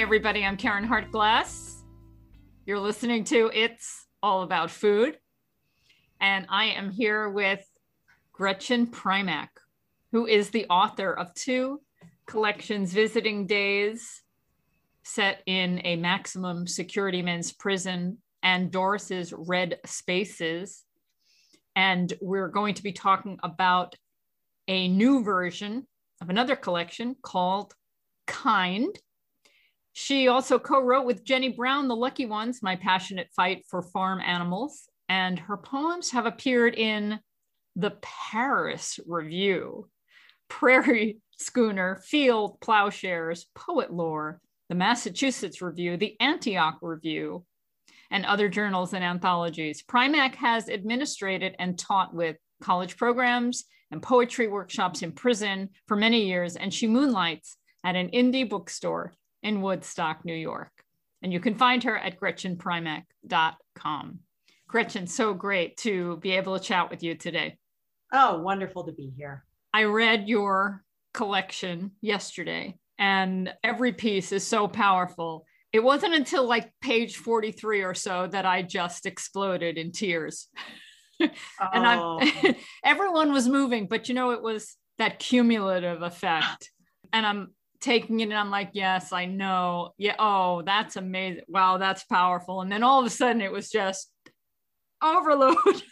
everybody. I'm Karen Hartglass. You're listening to It's All About Food. And I am here with Gretchen Primack, who is the author of 2 collections, Visiting Days, set in a maximum security men's prison, and Doris's Red Spaces. And we're going to be talking about a new version of another collection called Kind. She also co-wrote with Jenny Brown, The Lucky Ones, My Passionate Fight for Farm Animals. And her poems have appeared in the Paris Review, Prairie Schooner, Field Plowshares, Poet Lore, the Massachusetts Review, the Antioch Review, and other journals and anthologies. Primack has administrated and taught with college programs and poetry workshops in prison for many years, and she moonlights at an indie bookstore in Woodstock, New York. And you can find her at GretchenPrimack.com. Gretchen, so great to be able to chat with you today. Oh, wonderful to be here. I read your collection yesterday, and every piece is so powerful. It wasn't until like page 43 or so that I just exploded in tears. And everyone was moving, but it was that cumulative effect. And I'm taking it and I'm like, yes, I know. Yeah. Oh, that's amazing. Wow, that's powerful. And then all of a sudden it was just overload.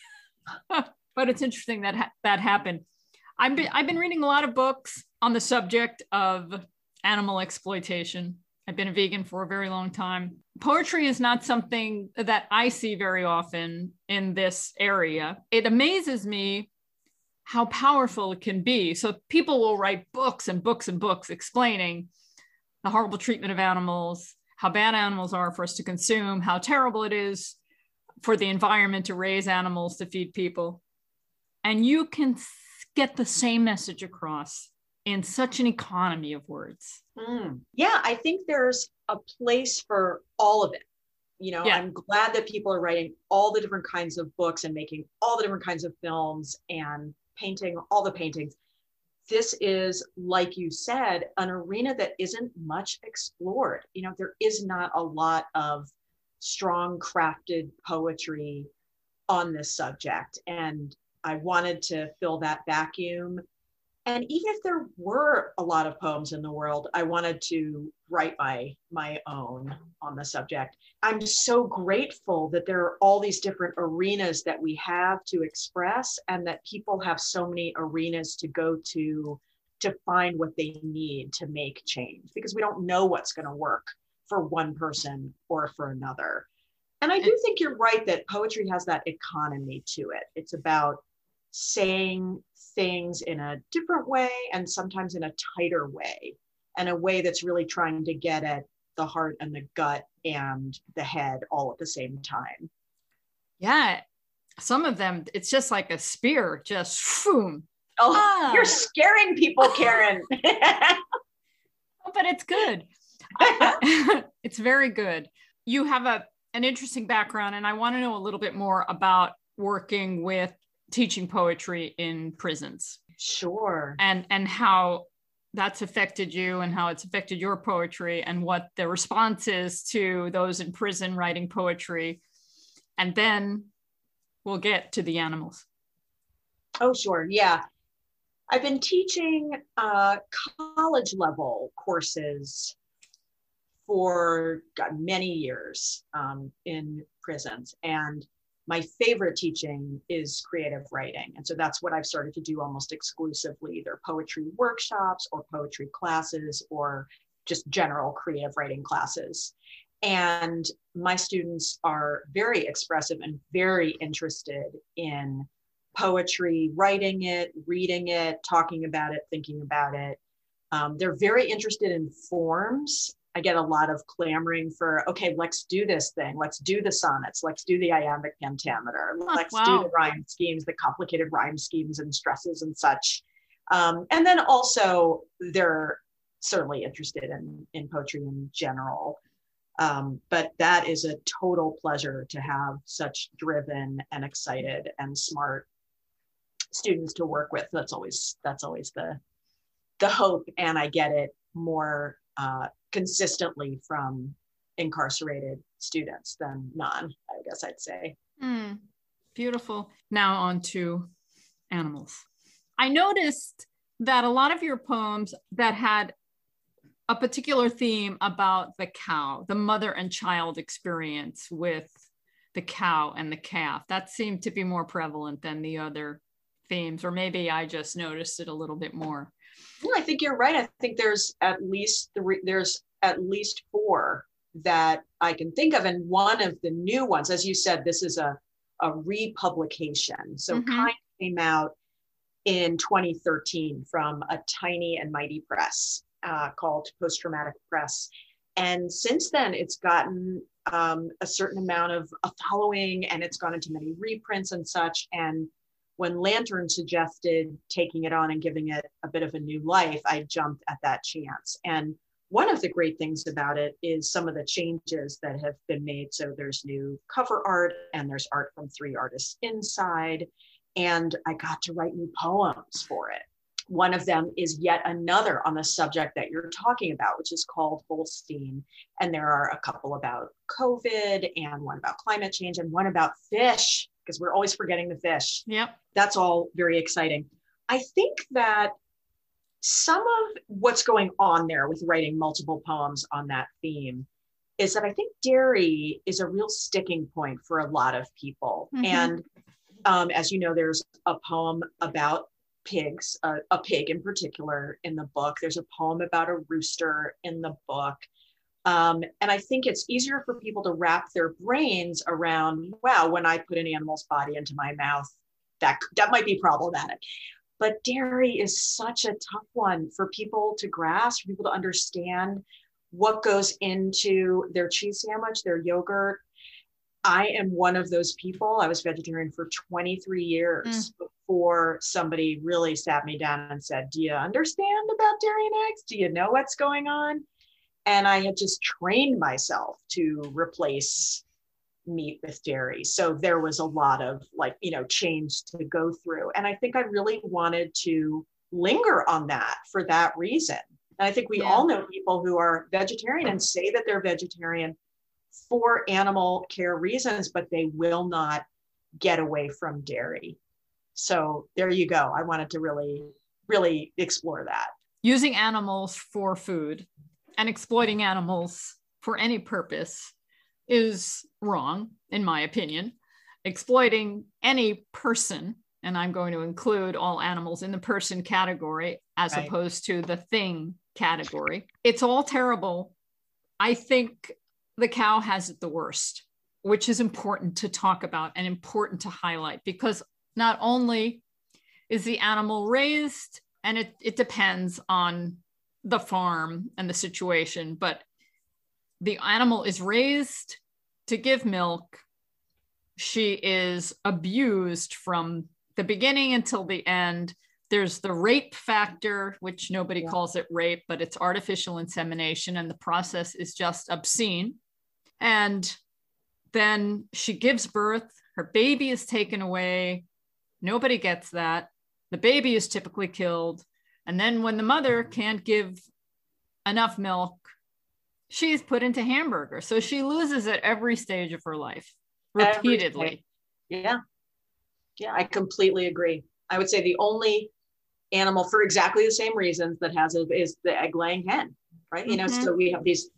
But it's interesting that that happened. I've been reading a lot of books on the subject of animal exploitation. I've been a vegan for a very long time. Poetry is not something that I see very often in this area. It amazes me how powerful it can be. So people will write books and books and books explaining the horrible treatment of animals, how bad animals are for us to consume, how terrible it is for the environment to raise animals to feed people. And you can get the same message across in such an economy of words. Yeah, I think there's a place for all of it. I'm glad that people are writing all the different kinds of books and making all the different kinds of films and painting all the paintings. This is, like you said, an arena that isn't much explored. There is not a lot of strong crafted poetry on this subject. And I wanted to fill that vacuum. And even if there were a lot of poems in the world, I wanted to write my own on the subject. I'm so grateful that there are all these different arenas that we have to express, and that people have so many arenas to go to find what they need to make change, because we don't know what's going to work for one person or for another. And I do think you're right that poetry has that economy to it. It's about saying things in a different way and sometimes in a tighter way, and a way that's really trying to get at the heart and the gut and the head all at the same time. Yeah, some of them, it's just like a spear, just boom. Oh, you're scaring people, Karen. But it's good. It's very good. You have an interesting background, and I want to know a little bit more about working with teaching poetry in prisons. Sure. And how that's affected you and how it's affected your poetry, and what the response is to those in prison writing poetry. And then we'll get to the animals. Oh, sure. Yeah. I've been teaching college level courses for many years in prisons. And my favorite teaching is creative writing. And so that's what I've started to do almost exclusively, either poetry workshops or poetry classes or just general creative writing classes. And my students are very expressive and very interested in poetry, writing it, reading it, talking about it, thinking about it. They're very interested in forms. I get a lot of clamoring for, okay, let's do this thing. Let's do the sonnets. Let's do the iambic pentameter. Let's do the rhyme schemes, the complicated rhyme schemes and stresses and such. And then also they're certainly interested in poetry in general. But that is a total pleasure to have such driven and excited and smart students to work with. That's always the hope. And I get it more consistently from incarcerated students than none, I guess I'd say. Beautiful. Now on to animals. I noticed that a lot of your poems that had a particular theme about the cow, the mother and child experience with the cow and the calf, that seemed to be more prevalent than the other themes, or maybe I just noticed it a little bit more. Well, I think you're right. I think there's at least four that I can think of. And one of the new ones, as you said, this is a republication. So Kind came out in 2013 from a tiny and mighty press called Post Traumatic Press. And since then, it's gotten a certain amount of a following, and it's gone into many reprints and such. And when Lantern suggested taking it on and giving it a bit of a new life, I jumped at that chance. And one of the great things about it is some of the changes that have been made. So there's new cover art, and there's art from 3 artists inside. And I got to write new poems for it. One of them is yet another on the subject that you're talking about, which is called Holstein. And there are a couple about COVID, and one about climate change, and one about fish, because we're always forgetting the fish. Yep. That's all very exciting. I think that some of what's going on there with writing multiple poems on that theme is that I think dairy is a real sticking point for a lot of people. And as you know, there's a poem about pigs, a pig in particular in the book. There's a poem about a rooster in the book. And I think it's easier for people to wrap their brains around, wow, when I put an animal's body into my mouth, that might be problematic. But dairy is such a tough one for people to grasp, for people to understand what goes into their cheese sandwich, their yogurt. I am one of those people. I was vegetarian for 23 years before somebody really sat me down and said, do you understand about dairy and eggs? Do you know what's going on? And I had just trained myself to replace meat with dairy. So there was a lot of change to go through. And I think I really wanted to linger on that for that reason. And I think we all know people who are vegetarian and say that they're vegetarian for animal care reasons, but they will not get away from dairy. So there you go. I wanted to really, really explore that. Using animals for food and exploiting animals for any purpose is wrong, in my opinion. Exploiting any person, and I'm going to include all animals in the person category as opposed to the thing category. It's all terrible. I think the cow has it the worst, which is important to talk about and important to highlight, because not only is the animal raised, and it depends on the farm and the situation, but the animal is raised to give milk. She is abused from the beginning until the end. There's the rape factor, which nobody calls it rape, but it's artificial insemination, and the process is just obscene. And then she gives birth, her baby is taken away. Nobody gets that. The baby is typically killed. And then when the mother can't give enough milk, she's put into hamburger. So she loses at every stage of her life, repeatedly. Yeah, I completely agree. I would say the only animal for exactly the same reasons that has it is the egg-laying hen, right? So we have these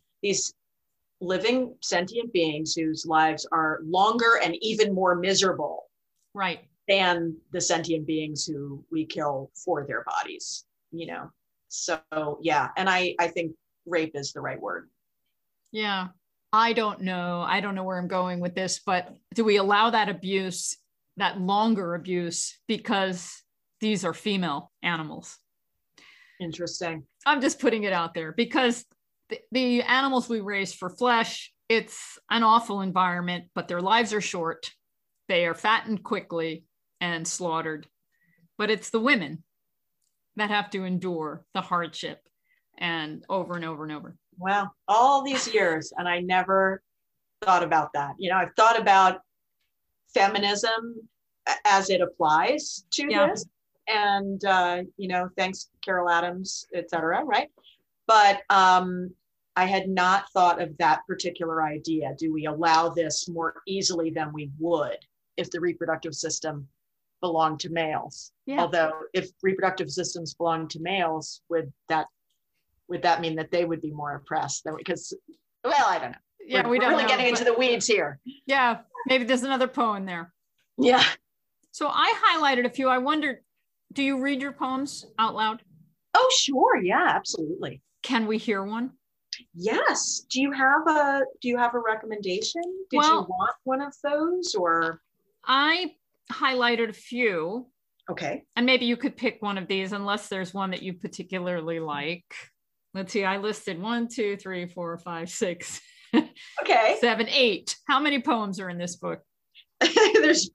living sentient beings whose lives are longer and even more miserable, right, than the sentient beings who we kill for their bodies. So and I think rape is the right word. Yeah. I don't know where I'm going with this, but do we allow that abuse, that longer abuse, because these are female animals? Interesting. I'm just putting it out there, because the animals we raise for flesh, it's an awful environment, but their lives are short. They are fattened quickly and slaughtered. But it's the women that have to endure the hardship and over and over and over. Wow, all these years, and I never thought about that. I've thought about feminism as it applies to this, and thanks Carol Adams, et cetera, right? But I had not thought of that particular idea. Do we allow this more easily than we would if the reproductive system belonged to males? Yeah. Although if reproductive systems belong to males, would that mean that they would be more oppressed than because, well, I don't know. Yeah, we're don't really know, getting into the weeds here. Yeah, maybe there's another poem there. Yeah. So I highlighted a few. I wondered, do you read your poems out loud? Oh, sure. Yeah, absolutely. Can we hear one? Yes. Do you have a recommendation? Did you want one of those, or? I highlighted a few. Okay. And maybe you could pick one of these unless there's one that you particularly like. Let's see. I listed 1, 2, 3, 4, 5, 6. Okay. 7, 8. How many poems are in this book? there's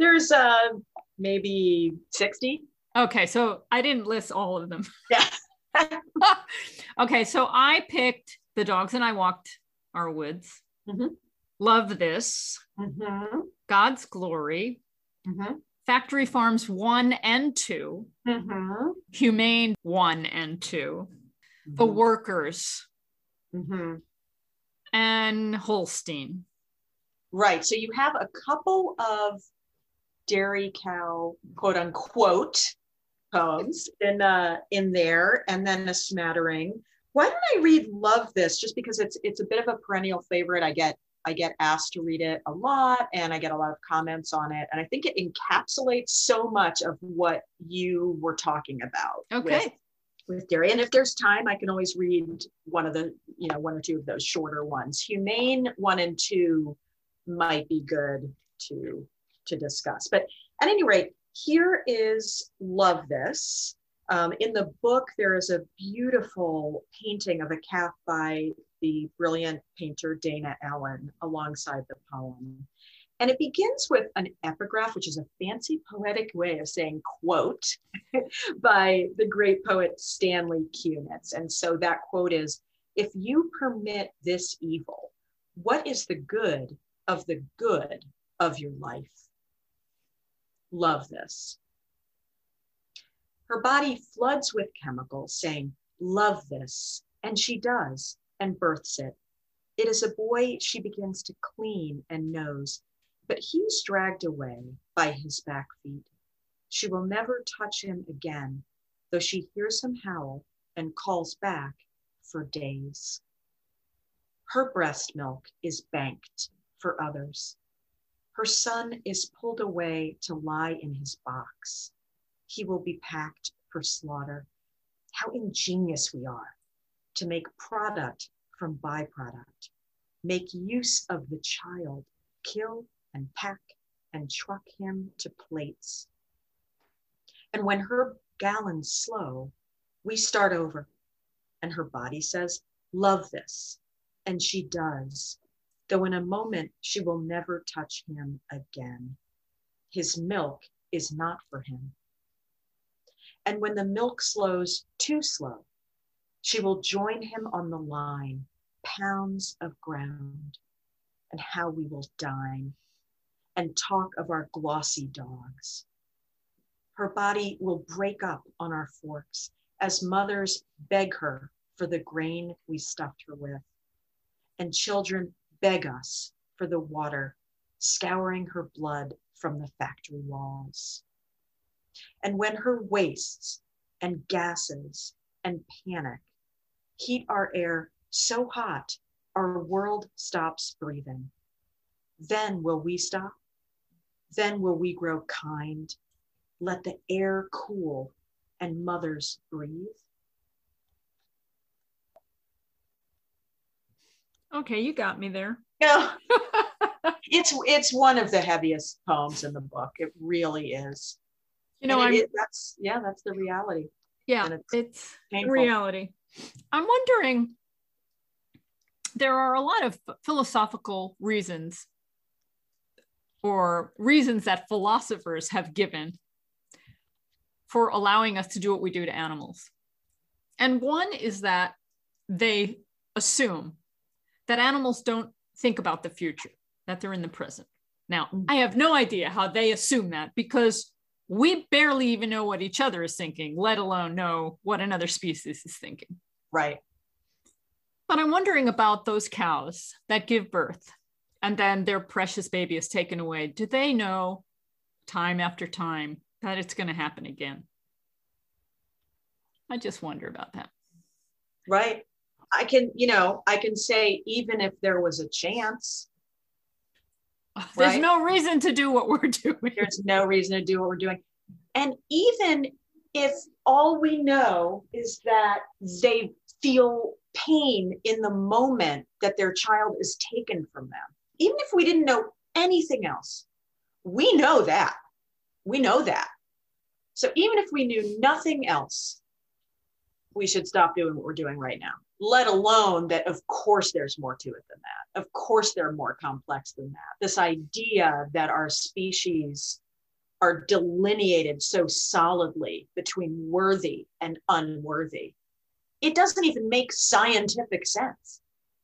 maybe 60. Okay, so I didn't list all of them. Yeah. Okay, so I picked The Dogs and I Walked Our Woods, Love This, God's Glory, Factory Farms 1 and 2, Humane 1 and 2, The Workers, and Holstein. Right. So you have a couple of dairy cow, quote unquote, poems in there, and then a smattering. Why don't I read Love This? Just because it's a bit of a perennial favorite. I get asked to read it a lot, and I get a lot of comments on it. And I think it encapsulates so much of what you were talking about. Okay. With dairy. And if there's time, I can always read one or two of those shorter ones. Humane 1 and 2 might be good to discuss. But at any rate, here is Love This. In the book, there is a beautiful painting of a calf by the brilliant painter Dana Allen alongside the poem. And it begins with an epigraph, which is a fancy poetic way of saying quote by the great poet Stanley Kunitz. And so that quote is, "If you permit this evil, what is the good of your life? Love this." Her body floods with chemicals saying, "Love this," and she does, and births it. It is a boy she begins to clean and nose, but he is dragged away by his back feet. She will never touch him again, though she hears him howl and calls back for days. Her breast milk is banked for others. Her son is pulled away to lie in his box. He will be packed for slaughter. How ingenious we are to make product from byproduct, make use of the child, kill and pack and truck him to plates. And when her gallons slow, we start over, and her body says, "Love this," and she does, though in a moment she will never touch him again. His milk is not for him. And when the milk slows too slow, she will join him on the line, pounds of ground, and how we will dine and talk of our glossy dogs. Her body will break up on our forks as mothers beg her for the grain we stuffed her with, and children beg us for the water, scouring her blood from the factory walls. And when her wastes and gases and panic heat our air so hot our world stops breathing, then will we stop? Then will we grow kind, let the air cool and mothers breathe? Okay, you got me there. Yeah. It's one of the heaviest poems in the book. It really is. That's the reality. Yeah, it's reality. I'm wondering, there are a lot of philosophical reasons or reasons that philosophers have given for allowing us to do what we do to animals. And one is that they assume that animals don't think about the future, that they're in the present. Now, I have no idea how they assume that, because we barely even know what each other is thinking, let alone know what another species is thinking. Right. But I'm wondering about those cows that give birth and then their precious baby is taken away. Do they know time after time that it's going to happen again? I just wonder about that. Right. I can say, even if there was a chance, there's right? No reason to do what we're doing. There's no reason to do what we're doing. And even if all we know is that they feel pain in the moment that their child is taken from them, even if we didn't know anything else, we know that. We know that. So even if we knew nothing else, we should stop doing what we're doing right now, let alone that, of course, there's more to it than that. Of course, they're more complex than that. This idea that our species are delineated so solidly between worthy and unworthy, it doesn't even make scientific sense.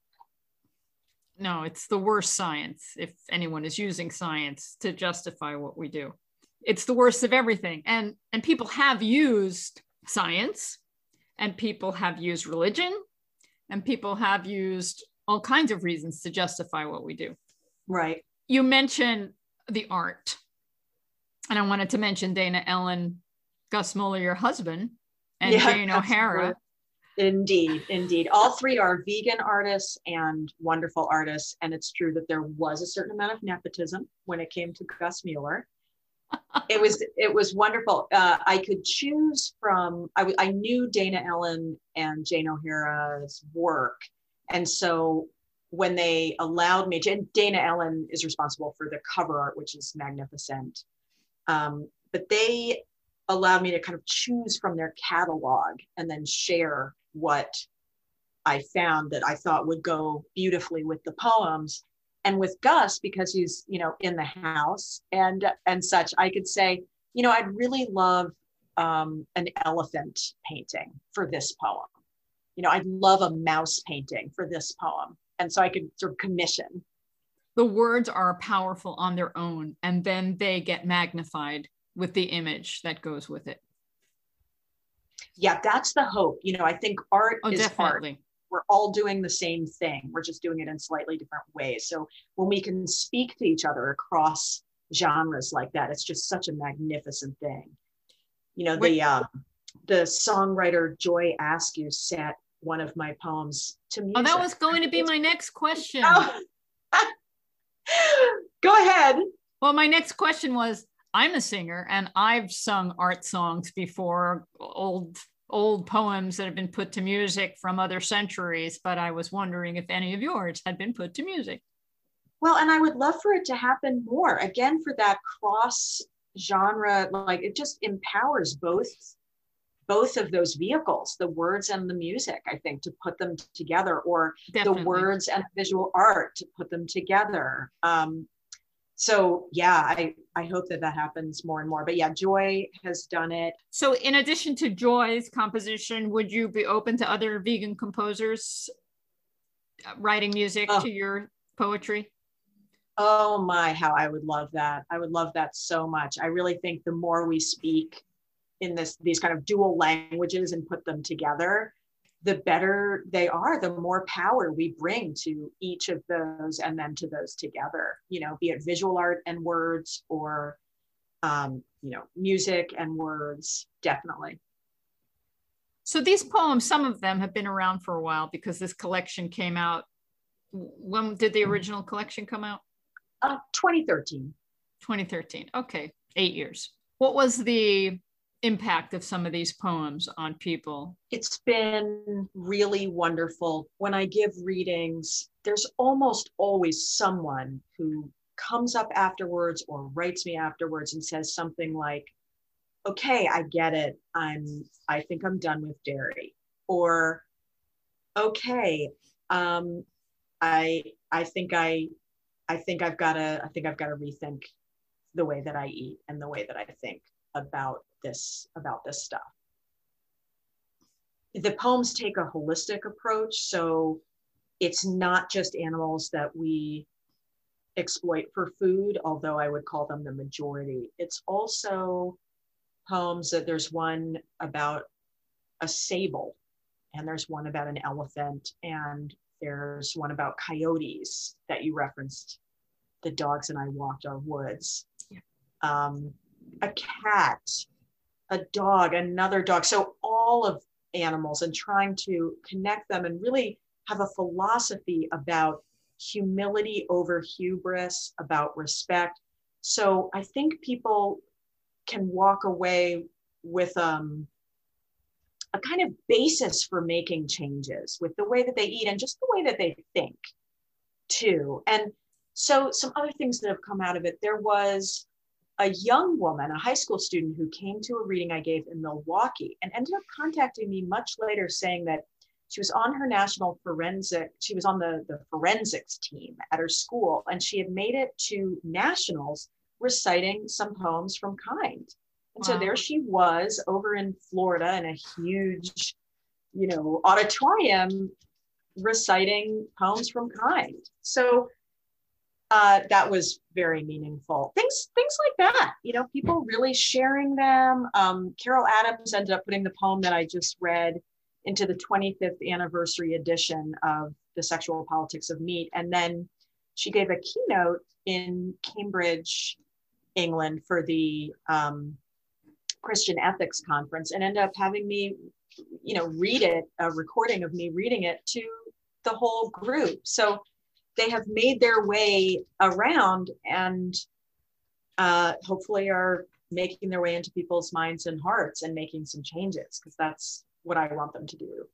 No, it's the worst science, if anyone is using science to justify what we do. It's the worst of everything. And people have used science, and people have used religion, and people have used all kinds of reasons to justify what we do. Right. You mentioned the art. And I wanted to mention Dana Ellen, Gus Muller, your husband, and Jane O'Hara. Indeed. All three are vegan artists and wonderful artists. And it's true that there was a certain amount of nepotism when it came to Gus Muller. It was wonderful. I could choose from, I knew Dana Ellen and Jane O'Hara's work. And so when they allowed me, Dana Ellen is responsible for the cover art, which is magnificent. But they allowed me to kind of choose from their catalog and then share what I found that I thought would go beautifully with the poems. And with Gus, because he's, in the house and such, I could say, I'd really love an elephant painting for this poem. I'd love a mouse painting for this poem. And so I could sort of commission. The words are powerful on their own, and then they get magnified with the image that goes with it. Yeah, that's the hope. I think art is definitely. Art. We're all doing the same thing. We're just doing it in slightly different ways. So when we can speak to each other across genres like that, it's just such a magnificent thing. The songwriter Joy Askew set one of my poems to music. Oh, that was going to be my next question. Oh. Go ahead. Well, my next question was, I'm a singer and I've sung art songs before, old poems that have been put to music from other centuries, but I was wondering if any of yours had been put to music. Well, and I would love for it to happen more, again, for that cross genre, like it just empowers both of those vehicles, the words and the music, I think, to put them together, or Definitely. The words and visual art to put them together. So yeah, I hope that happens more and more. But yeah, Joy has done it. So in addition to Joy's composition, would you be open to other vegan composers writing music to your poetry? Oh my, how I would love that. I would love that so much. I really think the more we speak in these kind of dual languages and put them together, the better they are, the more power we bring to each of those and then to those together, be it visual art and words or, music and words, definitely. So these poems, some of them have been around for a while because this collection came out. When did the original collection come out? 2013. 2013. Okay. 8 years. What was the impact of some of these poems on people? It's been really wonderful. When I give readings, there's almost always someone who comes up afterwards or writes me afterwards and says something like, okay, I get it. I think I'm done with dairy. Or, okay, I think I've got to rethink the way that I eat and the way that I think about this stuff. The poems take a holistic approach, so it's not just animals that we exploit for food, although I would call them the majority. It's also poems that there's one about a sable and there's one about an elephant, and there's one about coyotes that you referenced. The dogs and I walked our woods. Yeah. A cat, a dog, another dog. So all of animals, and trying to connect them and really have a philosophy about humility over hubris, about respect. So I think people can walk away with a kind of basis for making changes with the way that they eat and just the way that they think too. And so some other things that have come out of it, there was a young woman, a high school student, who came to a reading I gave in Milwaukee and ended up contacting me much later saying that she was on her national forensic, she was on the forensics team at her school, and she had made it to nationals reciting some poems from Kind. And so there she was over in Florida in a huge, auditorium reciting poems from Kind. So that was very meaningful. Things like that, people really sharing them. Carol Adams ended up putting the poem that I just read into the 25th anniversary edition of The Sexual Politics of Meat. And then she gave a keynote in Cambridge, England for the Christian Ethics Conference, and ended up having me, read it, a recording of me reading it to the whole group. So they have made their way around and hopefully are making their way into people's minds and hearts and making some changes, because that's what I want them to do.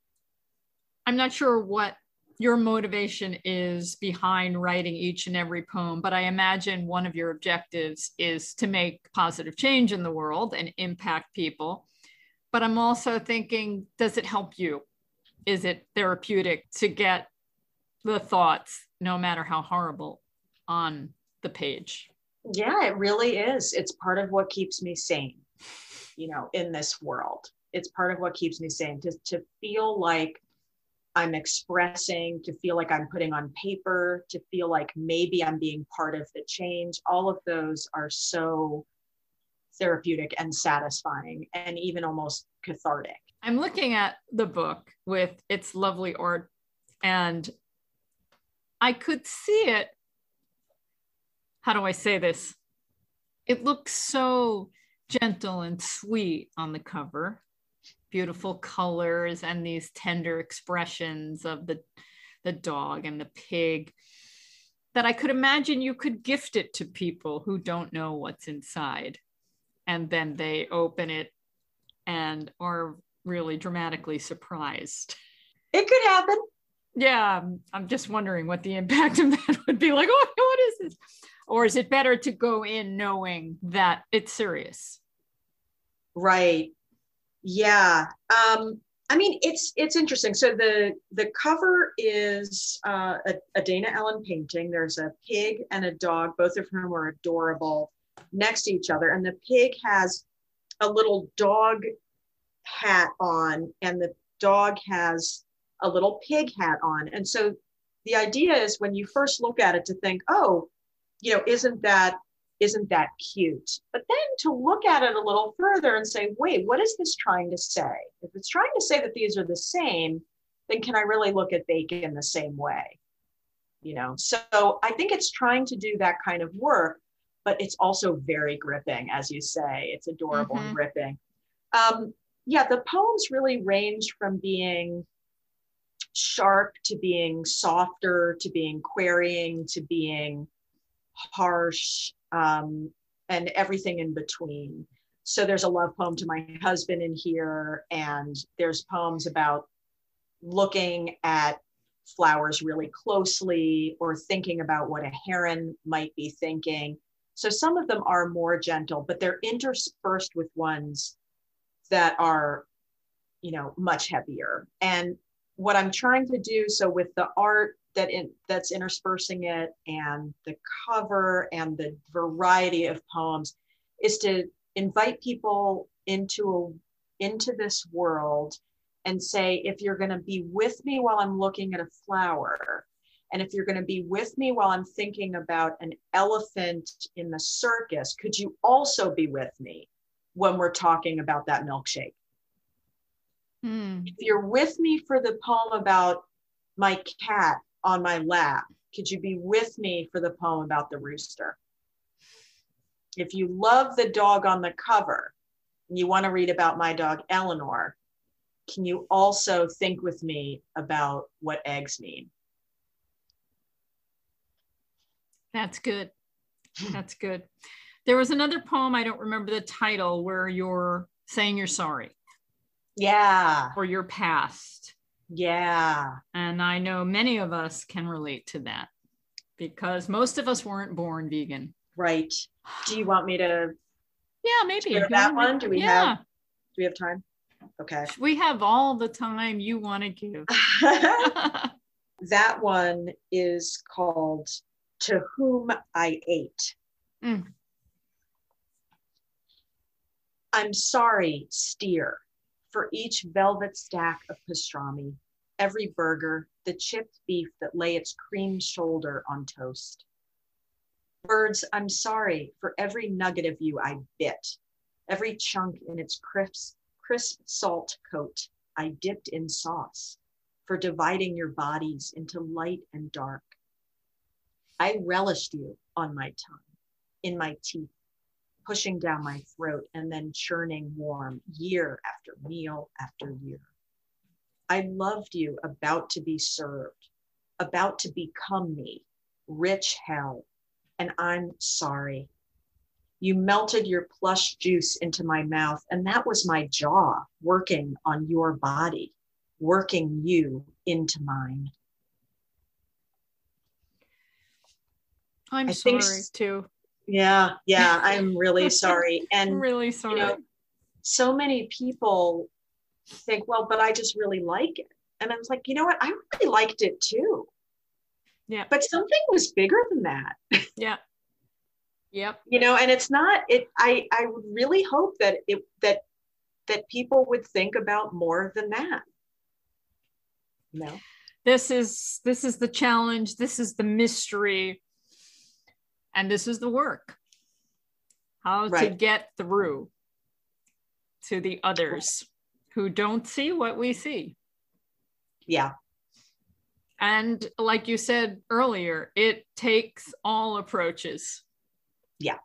I'm not sure what your motivation is behind writing each and every poem, but I imagine one of your objectives is to make positive change in the world and impact people. But I'm also thinking, does it help you? Is it therapeutic to get the thoughts, no matter how horrible, on the page? Yeah, it really is. It's part of what keeps me sane, in this world. It's part of what keeps me sane, to feel like I'm expressing, to feel like I'm putting on paper, to feel like maybe I'm being part of the change. All of those are so therapeutic and satisfying and even almost cathartic. I'm looking at the book with its lovely art, and I could see it. How do I say this? It looks so gentle and sweet on the cover. Beautiful colors and these tender expressions of the dog and the pig, that I could imagine you could gift it to people who don't know what's inside. And then they open it and are really dramatically surprised. It could happen. Yeah, I'm just wondering what the impact of that would be like. Oh, what is this? Or is it better to go in knowing that it's serious? Right. Yeah. It's interesting. So the cover is a Dana Ellen painting. There's a pig and a dog, both of whom are adorable, next to each other. And the pig has a little dog hat on, and the dog has a little pig hat on. And so the idea is, when you first look at it, to think, oh, isn't that cute? But then to look at it a little further and say, wait, what is this trying to say? If it's trying to say that these are the same, then can I really look at bacon the same way? So I think it's trying to do that kind of work, but it's also very gripping, as you say. It's adorable and gripping. The poems really range from being sharp to being softer, to being querying, to being harsh, and everything in between. So there's a love poem to my husband in here, and there's poems about looking at flowers really closely, or thinking about what a heron might be thinking. So some of them are more gentle, but they're interspersed with ones that are, much heavier. And what I'm trying to do, so with the art that's interspersing it, and the cover and the variety of poems, is to invite people into this world and say, if you're going to be with me while I'm looking at a flower, and if you're going to be with me while I'm thinking about an elephant in the circus, could you also be with me when we're talking about that milkshake? If you're with me for the poem about my cat on my lap, could you be with me for the poem about the rooster? If you love the dog on the cover and you want to read about my dog Eleanor, can you also think with me about what eggs mean? That's good. That's good. There was another poem, I don't remember the title, where you're saying you're sorry. Yeah. For your past. Yeah. And I know many of us can relate to that because most of us weren't born vegan. Right. Do you want me to? Yeah, maybe. Share that one? Do we have time? Okay. We have all the time you want to give. That one is called To Whom I Ate. I'm sorry, steer, for each velvet stack of pastrami, every burger, the chipped beef that lay its cream shoulder on toast. Birds, I'm sorry for every nugget of you I bit, every chunk in its crisp salt coat I dipped in sauce, for dividing your bodies into light and dark. I relished you on my tongue, in my teeth, pushing down my throat and then churning warm year after meal after year. I loved you about to be served, about to become me, rich hell, and I'm sorry. You melted your plush juice into my mouth, and that was my jaw working on your body, working you into mine. I'm sorry too. Yeah, I'm really sorry. And I'm really sorry. You know, so many people think, well, but I just really like it. And I was like, you know what? I really liked it too. Yeah. But something was bigger than that. Yeah. Yep. You know, and it's not it. I would really hope that that people would think about more than that. You know? This is the challenge. This is the mystery. And this is the work. How to get through to the others who don't see what we see. Yeah. And like you said earlier, it takes all approaches. Yeah.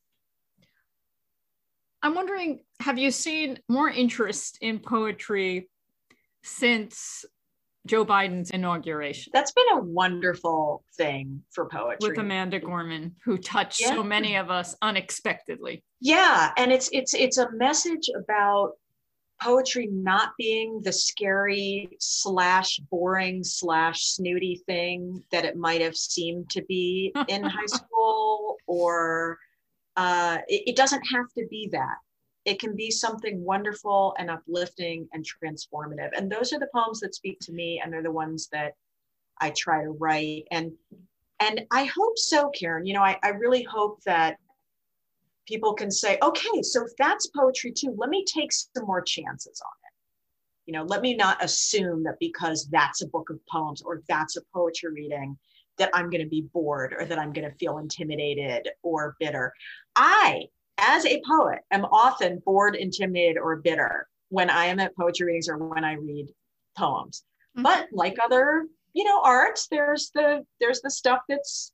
I'm wondering, have you seen more interest in poetry since Joe Biden's inauguration? That's been a wonderful thing for poetry. With Amanda Gorman, who touched so many of us unexpectedly. Yeah, and it's a message about poetry not being the scary / boring / snooty thing that it might have seemed to be in high school, or it doesn't have to be that. It can be something wonderful and uplifting and transformative. And those are the poems that speak to me, and they're the ones that I try to write. And I hope so, Karen. You know, I really hope that people can say, okay, so if that's poetry too, let me take some more chances on it. You know, let me not assume that because that's a book of poems or that's a poetry reading that I'm going to be bored or that I'm going to feel intimidated or bitter. I, as a poet, am often bored, intimidated, or bitter when I am at poetry readings or when I read poems. Mm-hmm. But like other, you know, arts, there's the stuff that's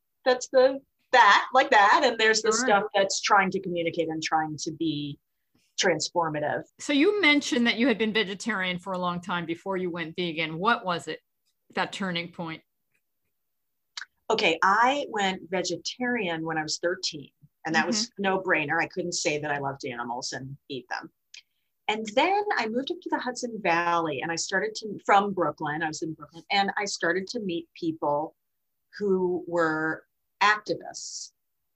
like that, and there's the stuff that's trying to communicate and trying to be transformative. So you mentioned that you had been vegetarian for a long time before you went vegan. What was it, that turning point? Okay, I went vegetarian when I was 13, and that was a no-brainer. I couldn't say that I loved animals and eat them. And then I moved up to the Hudson Valley, and I started from Brooklyn. I was in Brooklyn, and I started to meet people who were activists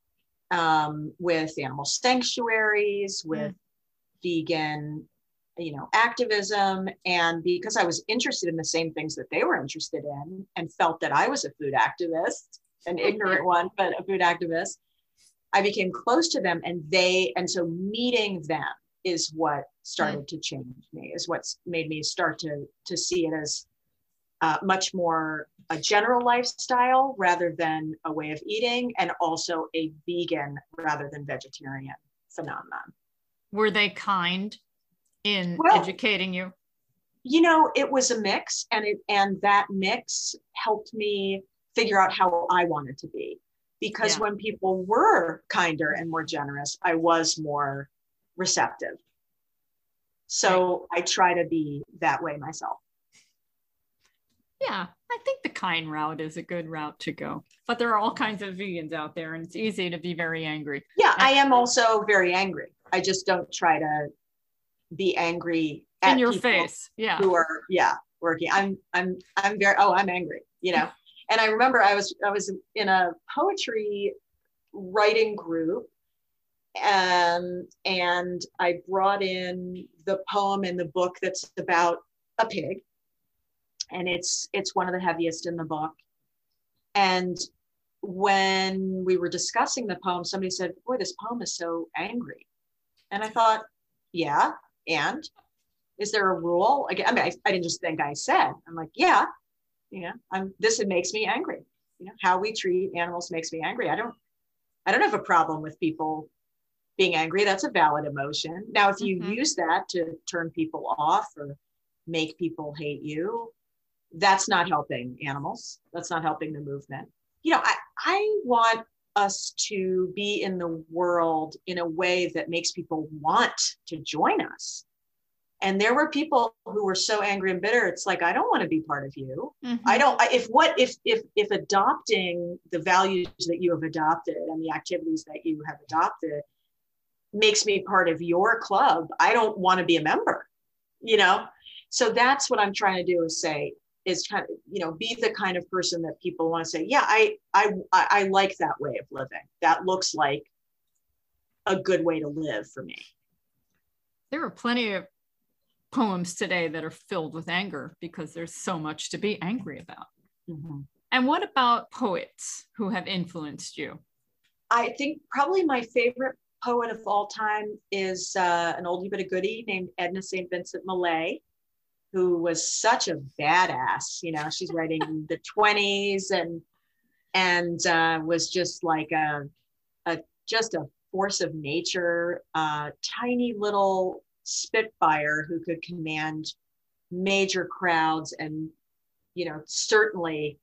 with animal sanctuaries, with vegan, you know, activism. And because I was interested in the same things that they were interested in and felt that I was a food activist, an ignorant one, but a food activist, I became close to them, and so meeting them is what started to change me, is what's made me start to see it as much more a general lifestyle rather than a way of eating, and also a vegan rather than vegetarian phenomenon. Were they kind in educating you? It was a mix, and that mix helped me figure out how I wanted to be. Because when people were kinder and more generous, I was more receptive. So I try to be that way myself. Yeah, I think the kind route is a good route to go. But there are all kinds of vegans out there, and it's easy to be very angry. Yeah, I am also very angry. I just don't try to be angry at in your face. Yeah. Who are working. I'm very I'm angry, And I remember I was in a poetry writing group, and I brought in the poem in the book that's about a pig, and it's one of the heaviest in the book. And when we were discussing the poem, somebody said, "Boy, this poem is so angry." And I thought, yeah, and is there a rule? I didn't just think I said. I'm like, yeah, this makes me angry. How we treat animals makes me angry. I don't have a problem with people being angry. That's a valid emotion. Now, if you use that to turn people off or make people hate you, that's not helping animals. That's not helping the movement. I want us to be in the world in a way that makes people want to join us. And there were people who were so angry and bitter. It's like, I don't want to be part of you. If adopting the values that you have adopted and the activities that you have adopted makes me part of your club, I don't want to be a member, So that's what I'm trying to do is kind of, be the kind of person that people want to say, yeah, I like that way of living. That looks like a good way to live for me. There are plenty of poems today that are filled with anger because there's so much to be angry about. Mm-hmm. And what about poets who have influenced you? I think probably my favorite poet of all time is an oldie but a goodie named Edna St. Vincent Millay, who was such a badass. She's writing in the 20s and was just like a force of nature, tiny little spitfire who could command major crowds and, certainly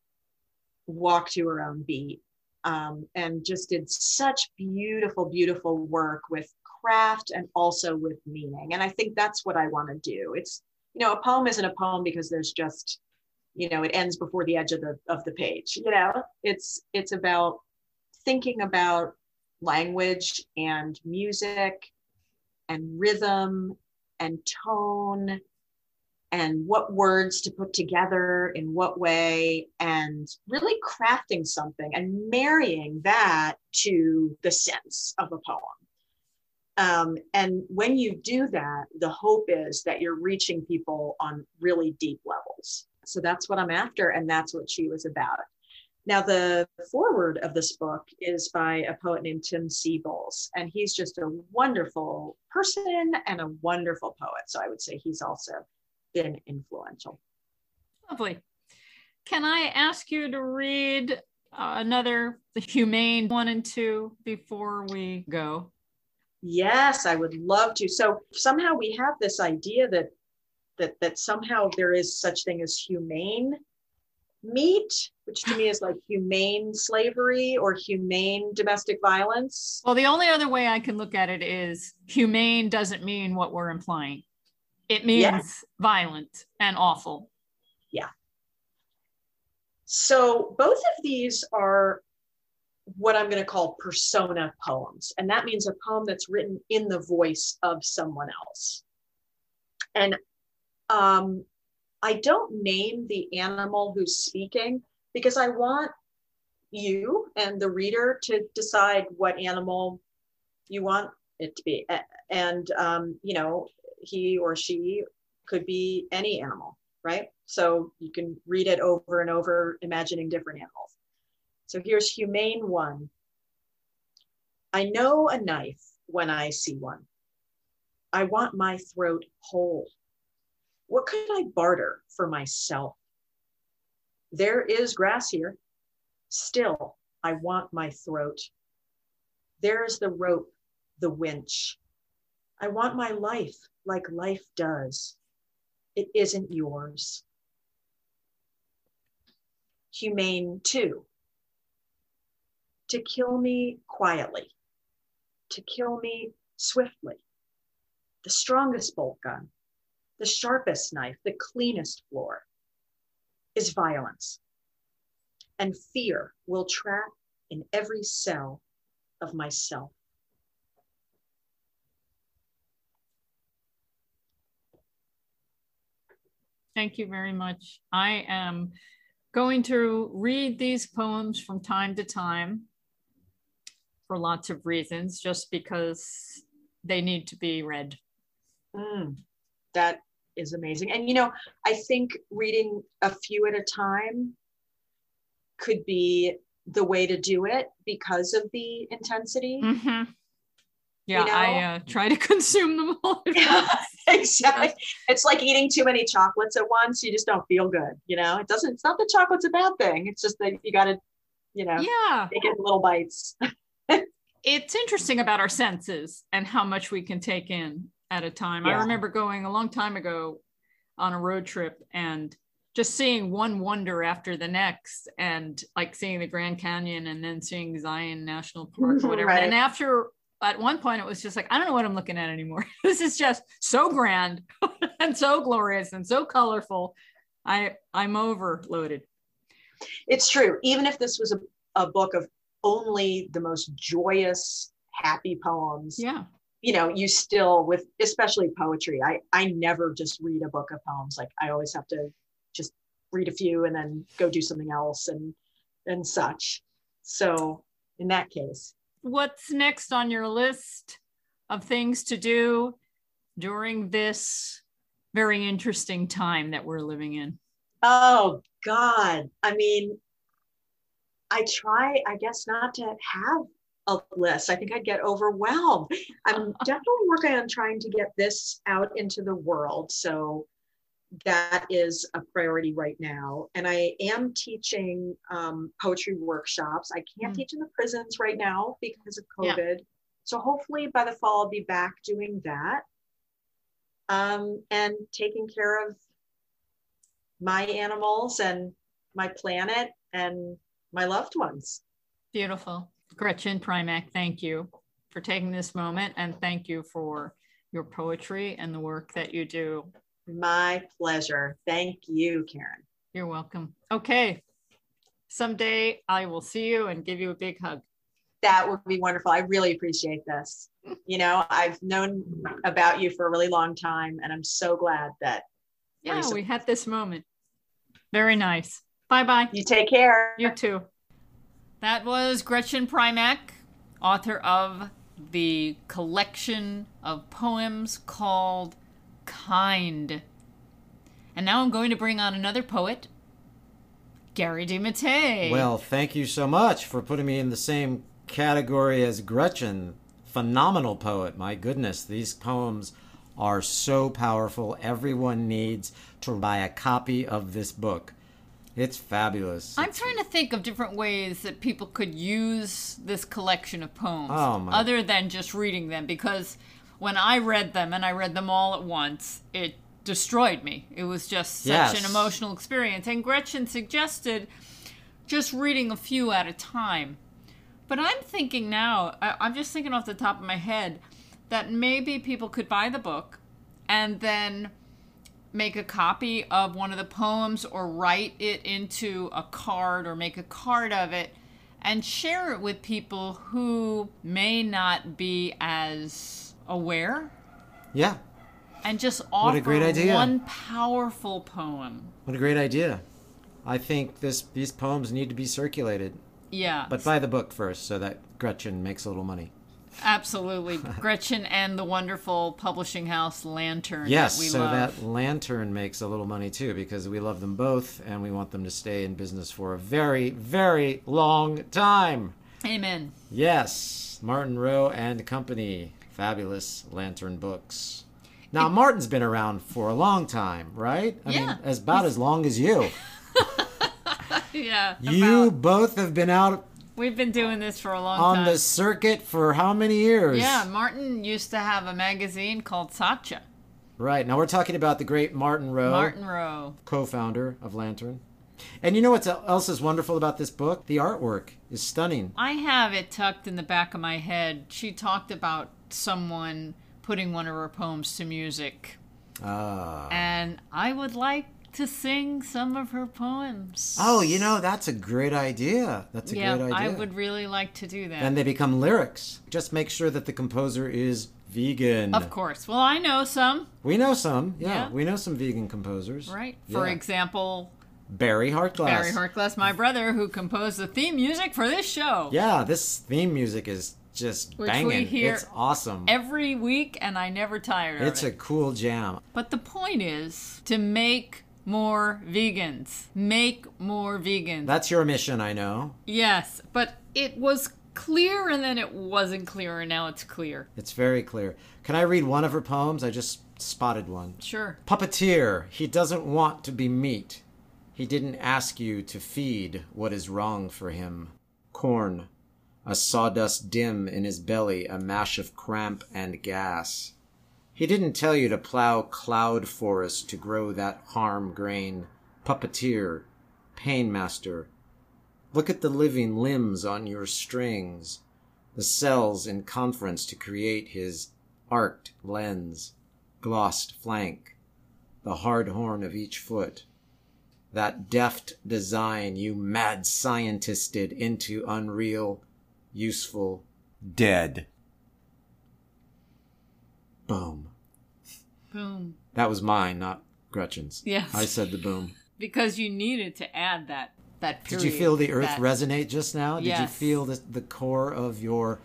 walk to her own beat, and just did such beautiful, beautiful work with craft and also with meaning. And I think that's what I want to do. It's, a poem isn't a poem because there's just, it ends before the edge of the page. It's about thinking about language and music and rhythm and tone and what words to put together in what way, and really crafting something and marrying that to the sense of a poem. And when you do that, the hope is that you're reaching people on really deep levels. So that's what I'm after, and that's what she was about. Now, the foreword of this book is by a poet named Tim Seables, and he's just a wonderful person and a wonderful poet. So I would say he's also been influential. Lovely. Can I ask you to read another, The Humane 1 and 2, before we go? Yes, I would love to. So somehow we have this idea that somehow there is such thing as humane meat, which to me is like humane slavery or humane domestic violence. Well, the only other way I can look at it is humane doesn't mean what we're implying. It means violent and awful. Yeah. So both of these are what I'm going to call persona poems. And that means a poem that's written in the voice of someone else. And I don't name the animal who's speaking because I want you and the reader to decide what animal you want it to be. And, he or she could be any animal, right? So you can read it over and over, imagining different animals. So here's Humane 1. I know a knife when I see one. I want my throat whole. What could I barter for myself? There is grass here. Still, I want my throat. There is the rope, the winch. I want my life like life does. it isn't yours. Humane too. To kill me quietly, to kill me swiftly. The strongest bolt gun, the sharpest knife, the cleanest floor is violence. And fear will trap in every cell of myself. Thank you very much. I am going to read these poems from time to time for lots of reasons, just because they need to be read. That is amazing. And, I think reading a few at a time could be the way to do it because of the intensity. Mm-hmm. Yeah, I try to consume them all. Exactly. It's like eating too many chocolates at once. You just don't feel good. It's not that chocolate's a bad thing. It's just that you got to, take it in little bites. It's interesting about our senses and how much we can take in at a time. Yeah. I remember going a long time ago on a road trip and just seeing one wonder after the next, and like seeing the Grand Canyon and then seeing Zion National Park or whatever. Right. And at one point it was just like, I don't know what I'm looking at anymore. This is just so grand and so glorious and so colorful. I'm overloaded. It's true. Even if this was a book of only the most joyous, happy poems. Yeah. You still, with especially poetry, I never just read a book of poems. Like I always have to just read a few and then go do something else and such. So in that case. What's next on your list of things to do during this very interesting time that we're living in? Oh God. I mean, I try, I guess, not to have a list. I think I'd get overwhelmed. I'm definitely working on trying to get this out into the world. So that is a priority right now. And I am teaching poetry workshops. I can't teach in the prisons right now because of COVID. Yeah. So hopefully by the fall, I'll be back doing that. And taking care of my animals and my planet and my loved ones. Beautiful. Gretchen Primack, thank you for taking this moment, and thank you for your poetry and the work that you do. My pleasure. Thank you, Karen. You're welcome. Okay. Someday I will see you and give you a big hug. That would be wonderful. I really appreciate this. I've known about you for a really long time, and I'm so glad that we had this moment. Very nice. Bye-bye. You take care. You too. That was Gretchen Primack, author of the collection of poems called Kind. And now I'm going to bring on another poet, Gary DeMattei. Well, thank you so much for putting me in the same category as Gretchen. Phenomenal poet. My goodness, these poems are so powerful. Everyone needs to buy a copy of this book. It's fabulous. I'm trying to think of different ways that people could use this collection of poems other than just reading them, because when I read them, and I read them all at once, it destroyed me. It was just such an emotional experience. And Gretchen suggested just reading a few at a time. But I'm thinking now, I'm just thinking off the top of my head, that maybe people could buy the book and then make a copy of one of the poems or write it into a card or make a card of it and share it with people who may not be as aware. Yeah. And just offer what a great idea. One powerful poem. What a great idea. I think these poems need to be circulated. Yeah. But buy the book first so that Gretchen makes a little money. Absolutely. Gretchen and the wonderful publishing house Lantern. Yes, that we so love. that Lantern makes a little money too, because we love them both and we want them to stay in business for a very, very long time. Amen. Yes, Martin Rowe and Company. Fabulous Lantern books. Now, Martin's been around for a long time, right? I mean, about as long as you. Yeah. You both have been out. We've been doing this for a long time. On the circuit for how many years? Yeah, Martin used to have a magazine called Satya. Right. Now we're talking about the great Martin Rowe. Martin Rowe. Co-founder of Lantern. And you know what else is wonderful about this book? The artwork is stunning. I have it tucked in the back of my head. She talked about someone putting one of her poems to music. And I would like to sing some of her poems. Oh, you know, that's a great idea. That's a great idea. I would really like to do that. And they become lyrics. Just make sure that the composer is vegan. Of course. Well, I know some. We know some. Yeah. We know some vegan composers. Right. For example, Barry Hartglass. Barry Hartglass, my brother, who composed the theme music for this show. Yeah, this theme music is just banging. We hear it's awesome. Every week, and I never tire of it. It's a cool jam. But the point is to make more vegans. Make more vegans. That's your mission, I know. Yes, but it was clear and then it wasn't clear and now it's clear. It's very clear. Can I read one of her poems? I just spotted one. Sure. Puppeteer, he doesn't want to be meat. He didn't ask you to feed what is wrong for him. Corn, a sawdust dim in his belly, a mash of cramp and gas. He didn't tell you to plow cloud forest to grow that harm grain. Puppeteer, painmaster. Look at the living limbs on your strings, the cells in conference to create his arced lens, glossed flank, the hard horn of each foot. That deft design you mad scientisted into unreal, useful, dead. Boom. Boom. That was mine, not Gretchen's. Yes. I said the boom. Because you needed to add that period. Did you feel the earth resonate just now? Yes. Did you feel the core of your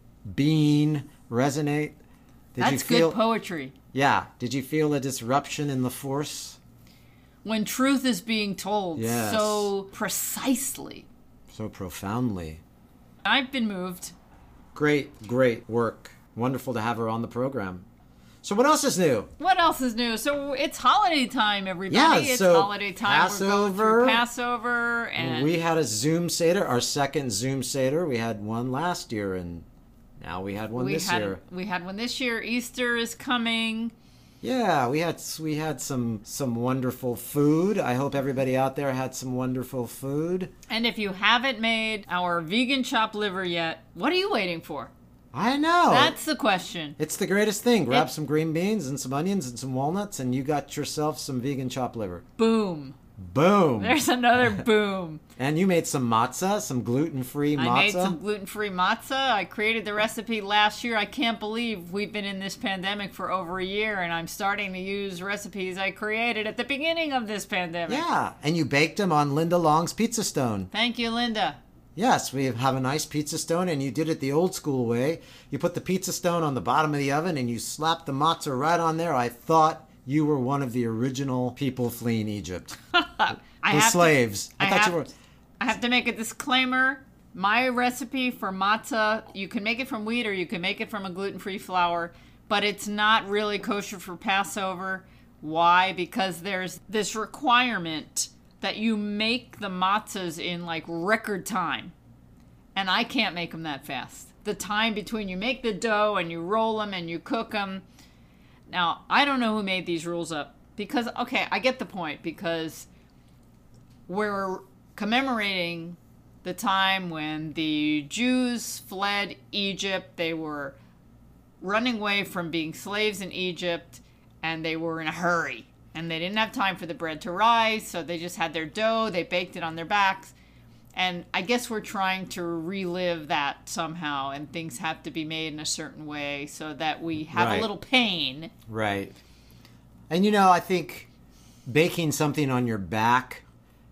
being resonate? That's good poetry. Yeah. Did you feel a disruption in the force? When truth is being told so precisely. So profoundly. I've been moved. Great work. Wonderful to have her on the program. So what else is new? What else is new? So it's holiday time, everybody. Yeah, it's holiday time. Passover. We're going through Passover. And we had a Zoom Seder, our second Zoom Seder. We had one last year, and now we had one this year. We had one this year. Easter is coming. Yeah, we had some wonderful food. I hope everybody out there had some wonderful food. And if you haven't made our vegan chopped liver yet, what are you waiting for? I know. That's the question. It's the greatest thing. Grab some green beans and some onions and some walnuts, and you got yourself some vegan chopped liver. Boom. Boom. There's another boom. And you made some matzah, some gluten-free matzah. I made some gluten-free matzah. I created the recipe last year. I can't believe we've been in this pandemic for over a year, and I'm starting to use recipes I created at the beginning of this pandemic. Yeah, and you baked them on Linda Long's pizza stone. Thank you, Linda. Yes, we have a nice pizza stone, and you did it the old school way. You put the pizza stone on the bottom of the oven, and you slapped the matzah right on there. I thought you were one of the original people fleeing Egypt. Slaves. I have to make a disclaimer. My recipe for matzah, you can make it from wheat or you can make it from a gluten-free flour, but it's not really kosher for Passover. Why? Because there's this requirement that you make the matzahs in like record time. And I can't make them that fast. The time between you make the dough and you roll them and you cook them. Now, I don't know who made these rules up. Because, okay, I get the point. Because we're commemorating the time when the Jews fled Egypt. They were running away from being slaves in Egypt. And they were in a hurry. And they didn't have time for the bread to rise, so they just had their dough, they baked it on their backs. And I guess we're trying to relive that somehow, and things have to be made in a certain way so that we have a little pain. Right. And you know, I think baking something on your back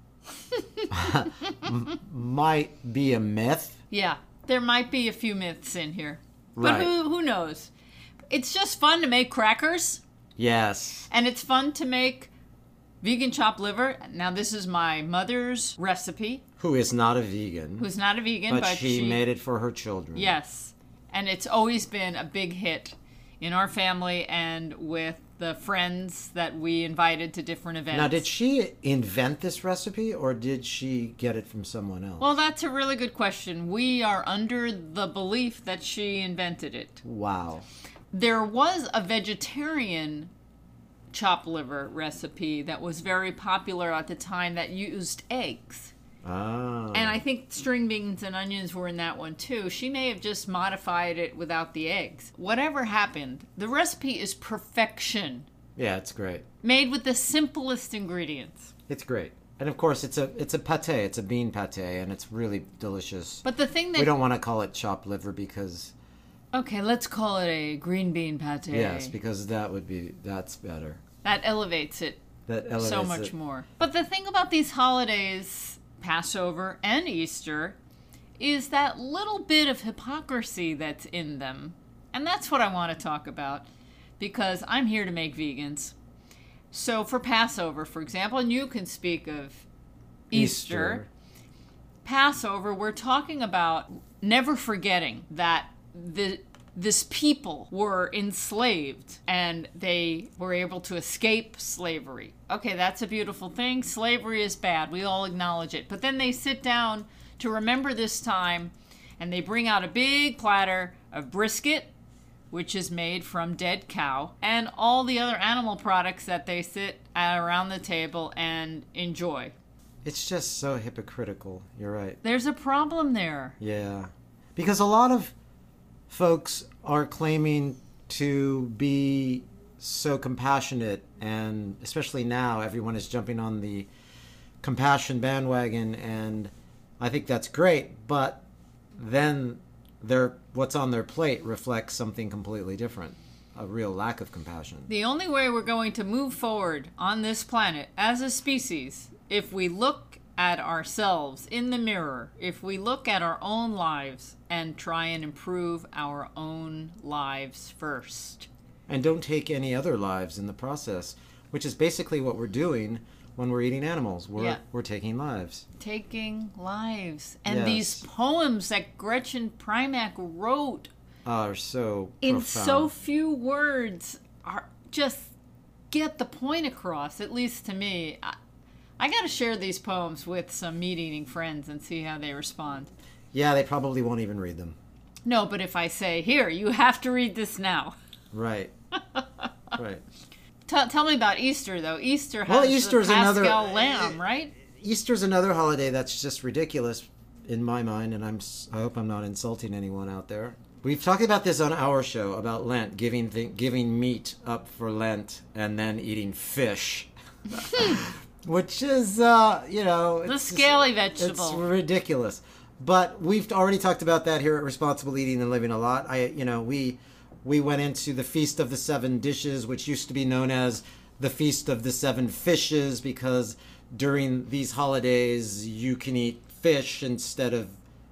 might be a myth. Yeah, there might be a few myths in here. But who knows? It's just fun to make crackers. Yes. And it's fun to make vegan chopped liver. Now, this is my mother's recipe. Who is not a vegan. Who's not a vegan, but she made it for her children. Yes. And it's always been a big hit in our family and with the friends that we invited to different events. Now, did she invent this recipe or did she get it from someone else? Well, that's a really good question. We are under the belief that she invented it. Wow. There was a vegetarian chopped liver recipe that was very popular at the time that used eggs. Oh. And I think string beans and onions were in that one too. She may have just modified it without the eggs. Whatever happened, the recipe is perfection. Yeah, it's great. Made with the simplest ingredients. It's great. And of course, it's a pate. It's a bean pate, and it's really delicious. But the thing that... We don't want to call it chopped liver because... Okay, let's call it a green bean pate. Yes, because that's better. That elevates it so much more. But the thing about these holidays, Passover and Easter, is that little bit of hypocrisy that's in them. And that's what I want to talk about, because I'm here to make vegans. So for Passover, for example, and you can speak of Easter. Passover, we're talking about never forgetting that this people were enslaved and they were able to escape slavery. Okay, that's a beautiful thing. Slavery is bad. We all acknowledge it. But then they sit down to remember this time, and they bring out a big platter of brisket, which is made from dead cow, and all the other animal products that they sit around the table and enjoy. It's just so hypocritical. You're right. There's a problem there. Yeah. Because a lot of folks are claiming to be so compassionate, and especially now everyone is jumping on the compassion bandwagon, and I think that's great, but then what's on their plate reflects something completely different, a real lack of compassion. The only way we're going to move forward on this planet as a species, if we look at ourselves in the mirror, if we look at our own lives and try and improve our own lives first. And don't take any other lives in the process, which is basically what we're doing when we're eating animals. We're taking lives. Taking lives. And yes. These poems that Gretchen Primack wrote are so in profound. So few words are just get the point across, at least to me. I got to share these poems with some meat-eating friends and see how they respond. Yeah, they probably won't even read them. No, but if I say, here, you have to read this now. Right. Right. Tell me about Easter, though. Easter has the Paschal lamb, right? Easter's another holiday that's just ridiculous in my mind, and I hope I'm not insulting anyone out there. We've talked about this on our show, about Lent, giving meat up for Lent and then eating fish. Which is, the scaly vegetable. It's ridiculous. But we've already talked about that here at Responsible Eating and Living a lot. We went into the Feast of the Seven Dishes, which used to be known as the Feast of the Seven Fishes, because during these holidays you can eat fish instead of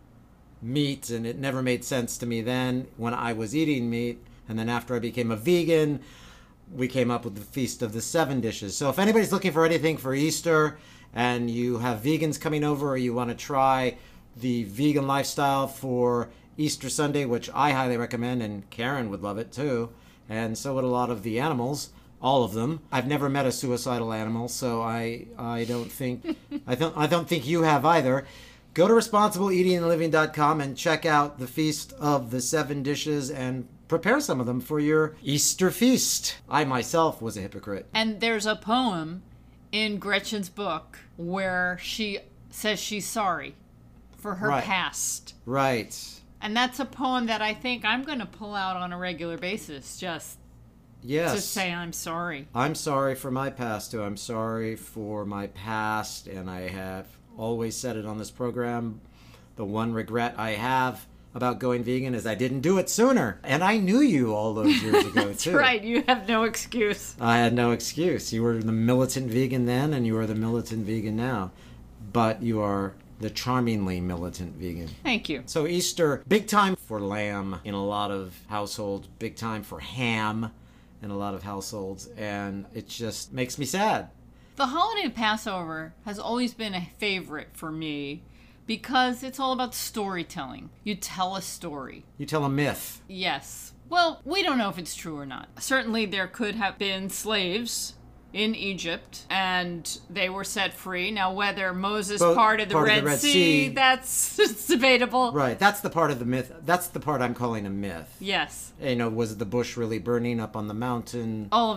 meat, and it never made sense to me then when I was eating meat. And then after I became a vegan, we came up with the Feast of the Seven Dishes. So if anybody's looking for anything for Easter and you have vegans coming over, or you want to try the vegan lifestyle for Easter Sunday, which I highly recommend, and Karen would love it too, and so would a lot of the animals, all of them. I've never met a suicidal animal, so I don't think I don't think you have either. Go to responsibleeatingandliving.com and check out the Feast of the Seven Dishes and prepare some of them for your Easter feast. I myself was a hypocrite. And there's a poem in Gretchen's book where she says she's sorry for her past. Right. And that's a poem that I think I'm going to pull out on a regular basis, just to say I'm sorry. I'm sorry for my past, too. I'm sorry for my past, and I have always said it on this program. The one regret I have about going vegan is I didn't do it sooner. And I knew you all those years ago, That's too. That's right. You have no excuse. I had no excuse. You were the militant vegan then, and you are the militant vegan now. But you are the charmingly militant vegan. Thank you. So Easter, big time for lamb in a lot of households, big time for ham in a lot of households, and it just makes me sad. The holiday of Passover has always been a favorite for me because it's all about storytelling. You tell a story. You tell a myth. Yes. Well, we don't know if it's true or not. Certainly there could have been slaves in Egypt, and they were set free. Now, whether Moses parted the Red Sea, that's debatable. Right, that's the part of the myth. That's the part I'm calling a myth. Yes. Was the bush really burning up on the mountain? All of that.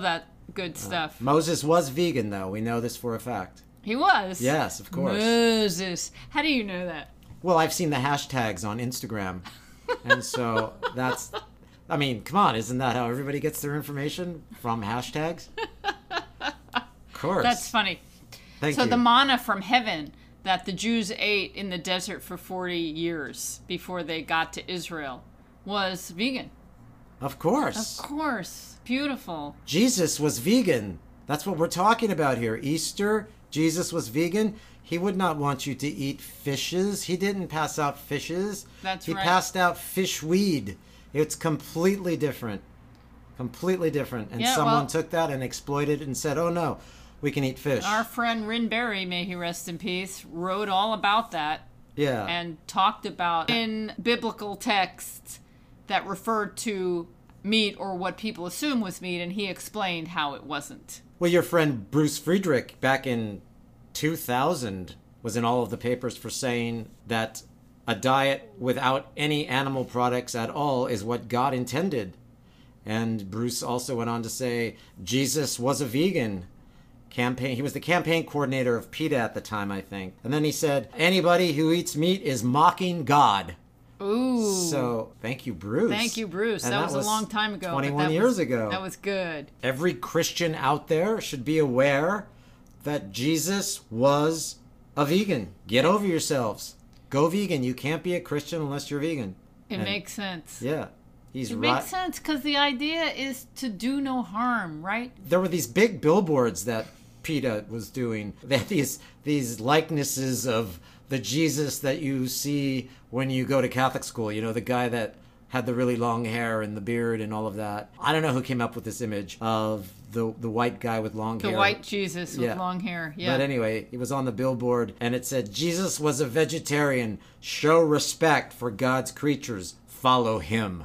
good stuff. Moses was vegan, though. We know this for a fact. He was? Yes, of course. Moses. How do you know that? Well, I've seen the hashtags on Instagram. And so that's, I mean, come on, isn't that how everybody gets their information? From hashtags? Of course. That's funny. Thank you. So the manna from heaven that the Jews ate in the desert for 40 years before they got to Israel was vegan. Of course. Of course. Beautiful. Jesus was vegan. That's what we're talking about here. Easter, Jesus was vegan. He would not want you to eat fishes. He didn't pass out fishes. That's right. He passed out fish weed. It's completely different. Completely different. And someone took that and exploited it and said, oh no, we can eat fish. Our friend Rin Berry, may he rest in peace, wrote all about that. Yeah. And talked about in biblical texts that referred to meat or what people assume was meat, and he explained how it wasn't. Well, your friend Bruce Friedrich back in 2000 was in all of the papers for saying that a diet without any animal products at all is what God intended. And Bruce also went on to say Jesus was a vegan. He was the campaign coordinator of PETA at the time, I think. And then he said, anybody who eats meat is mocking God. Ooh. So, thank you, Bruce. Thank you, Bruce. That was a long time ago. 21 years ago. That was good. Every Christian out there should be aware that Jesus was a vegan. Get over yourselves. Go vegan. You can't be a Christian unless you're vegan. It makes sense. Yeah. It makes sense because the idea is to do no harm, right? There were these big billboards that PETA was doing. They had these likenesses of the Jesus that you see when you go to Catholic school. You know, the guy that had the really long hair and the beard and all of that. I don't know who came up with this image of the white guy with long hair. The white Jesus with long hair, yeah. But anyway, it was on the billboard, and it said, Jesus was a vegetarian. Show respect for God's creatures. Follow him.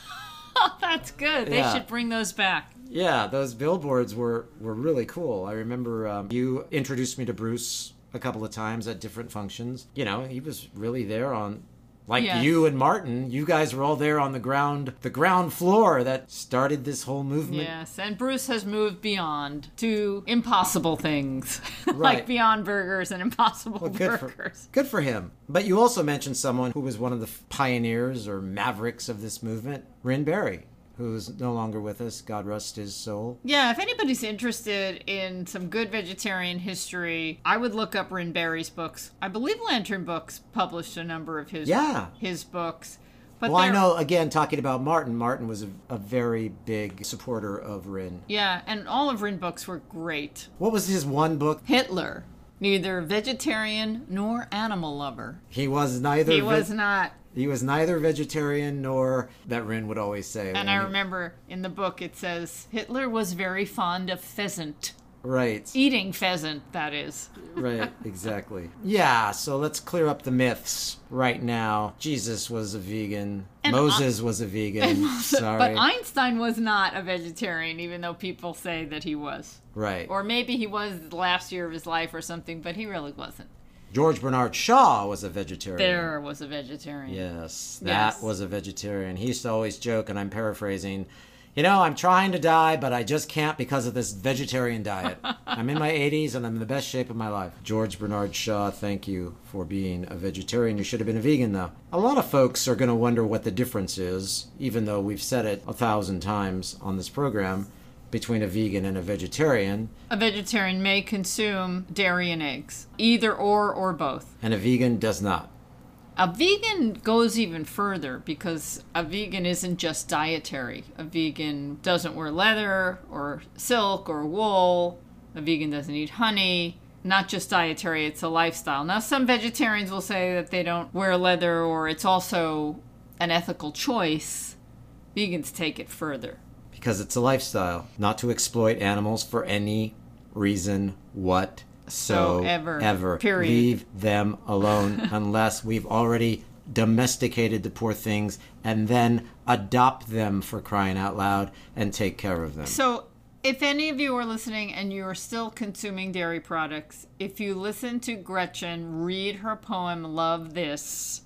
Oh, that's good. They should bring those back. Yeah, those billboards were really cool. I remember you introduced me to Bruce a couple of times at different functions. You know, he was really there on... you and Martin, you guys were all there on the ground floor that started this whole movement. Yes, and Bruce has moved beyond to impossible things, Right. like Beyond Burgers and Impossible Burgers. Good for him. But you also mentioned someone who was one of the pioneers or mavericks of this movement, Rin Berry, who's no longer with us. God rest his soul. Yeah, if anybody's interested in some good vegetarian history, I would look up Rin Berry's books. I believe Lantern Books published a number of his books. But I know, again, talking about Martin was a very big supporter of Rin. Yeah, and all of Rin books were great. What was his one book? Hitler. Neither vegetarian nor animal lover. He was neither. He was not. He was neither vegetarian nor, that Rin would always say. And I remember in the book it says, Hitler was very fond of pheasant. Right. Eating pheasant, that is. Right, exactly. Yeah, so let's clear up the myths right now. Jesus was a vegan. And Moses was a vegan. Sorry. But Einstein was not a vegetarian, even though people say that he was. Right. Or maybe he was the last year of his life or something, but he really wasn't. George Bernard Shaw was a vegetarian. There was a vegetarian. Yes, that was a vegetarian. He used to always joke, and I'm paraphrasing, you know, I'm trying to die, but I just can't because of this vegetarian diet. I'm in my 80s, and I'm in the best shape of my life. George Bernard Shaw, thank you for being a vegetarian. You should have been a vegan, though. A lot of folks are going to wonder what the difference is, even though we've said it 1,000 times on this program, between a vegan and a vegetarian. A vegetarian may consume dairy and eggs, either or both. And a vegan does not. A vegan goes even further because a vegan isn't just dietary. A vegan doesn't wear leather or silk or wool. A vegan doesn't eat honey. Not just dietary, it's a lifestyle. Now, some vegetarians will say that they don't wear leather or it's also an ethical choice. Vegans take it further. Because it's a lifestyle, not to exploit animals for any reason whatsoever. Ever. Period. Leave them alone unless we've already domesticated the poor things and then adopt them, for crying out loud, and take care of them. So if any of you are listening and you are still consuming dairy products, if you listen to Gretchen read her poem, Love This...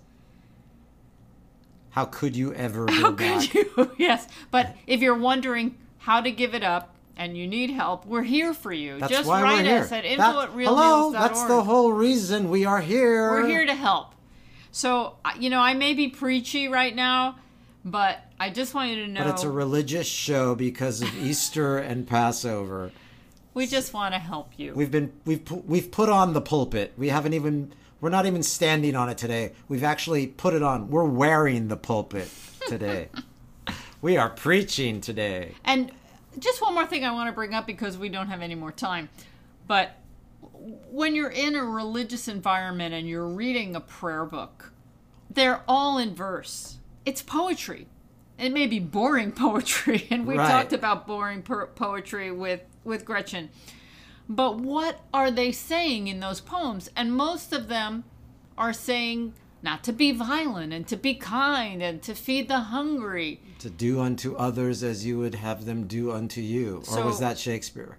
How could you ever go back? Yes, but if you're wondering how to give it up, and you need help, we're here for you. That's just why write we're us here. at info@realmeals.org. Hello, that's the whole reason we are here. We're here to help. So, I may be preachy right now, but I just want you to know. But it's a religious show because of Easter and Passover. We just want to help you. We've put on the pulpit. We're not even standing on it today. We've actually put it on. We're wearing the pulpit today. We are preaching today. And just one more thing I want to bring up because we don't have any more time. But when you're in a religious environment and you're reading a prayer book, they're all in verse. It's poetry. It may be boring poetry, and we talked about boring poetry with Gretchen. But what are they saying in those poems? And most of them are saying not to be violent and to be kind and to feed the hungry. To do unto others as you would have them do unto you. Or was that Shakespeare?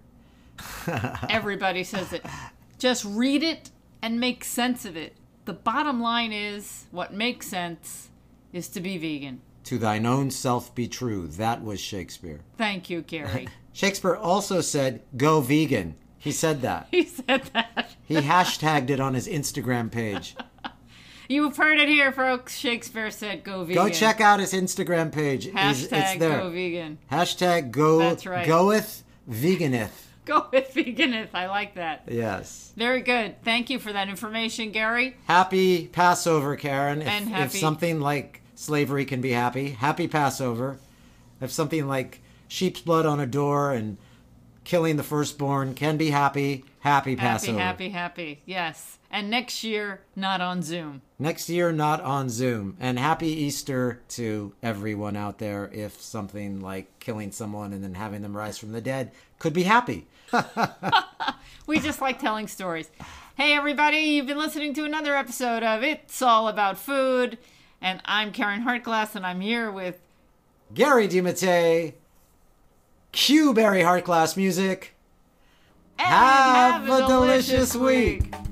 Everybody says it. Just read it and make sense of it. The bottom line is, what makes sense is to be vegan. To thine own self be true. That was Shakespeare. Thank you, Gary. Shakespeare also said, go vegan. He said that. He said that. He hashtagged it on his Instagram page. You've heard it here, folks. Shakespeare said, go vegan. Go check out his Instagram page. Hashtag it's there. go vegan. Hashtag go, That's right. Goeth veganeth. Go with veganeth. I like that. Yes. Very good. Thank you for that information, Gary. Happy Passover, Karen. If something like slavery can be happy, happy Passover. If something like sheep's blood on a door and killing the firstborn can be happy, happy Passover. Happy. Yes. And next year, not on Zoom. Next year, not on Zoom. And happy Easter to everyone out there if something like killing someone and then having them rise from the dead could be happy. We just like telling stories. Hey, everybody, you've been listening to another episode of It's All About Food. And I'm Karen Hartglass, and I'm here with Gary DiMattei. Cue Barry Hartglass music. And have a delicious week.